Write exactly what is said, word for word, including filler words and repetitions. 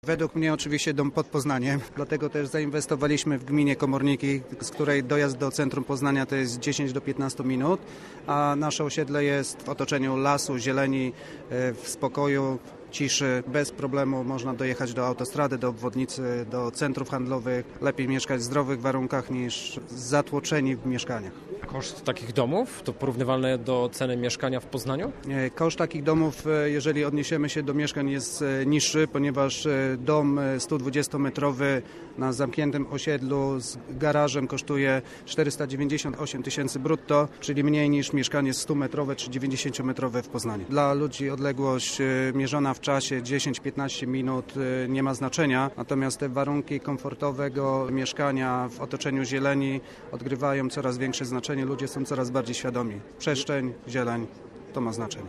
Według mnie oczywiście dom pod Poznaniem, dlatego też zainwestowaliśmy w gminie Komorniki, z której dojazd do centrum Poznania to jest dziesięć do piętnastu minut, a nasze osiedle jest w otoczeniu lasu, zieleni, w spokoju, ciszy, bez problemu można dojechać do autostrady, do obwodnicy, do centrów handlowych. Lepiej mieszkać w zdrowych warunkach niż zatłoczeni w mieszkaniach. Koszt takich domów to porównywalne do ceny mieszkania w Poznaniu? Koszt takich domów, jeżeli odniesiemy się do mieszkań, jest niższy, ponieważ dom sto dwudziestometrowy na zamkniętym osiedlu z garażem kosztuje czterysta dziewięćdziesiąt osiem tysięcy brutto, czyli mniej niż mieszkanie stumetrowe czy dziewięćdziesięciometrowe w Poznaniu. Dla ludzi odległość mierzona w czasie dziesięć do piętnastu minut nie ma znaczenia, natomiast te warunki komfortowego mieszkania w otoczeniu zieleni odgrywają coraz większe znaczenie. Ludzie są coraz bardziej świadomi. Przestrzeń, zieleń, to ma znaczenie.